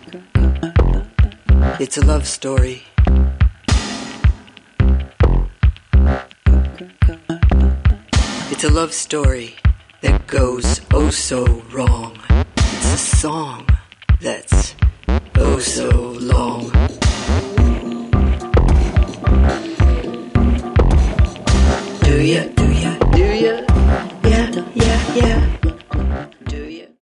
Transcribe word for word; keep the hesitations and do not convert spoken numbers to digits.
It's a love story. It's a love story that goes oh so wrong. It's a song that's oh so long.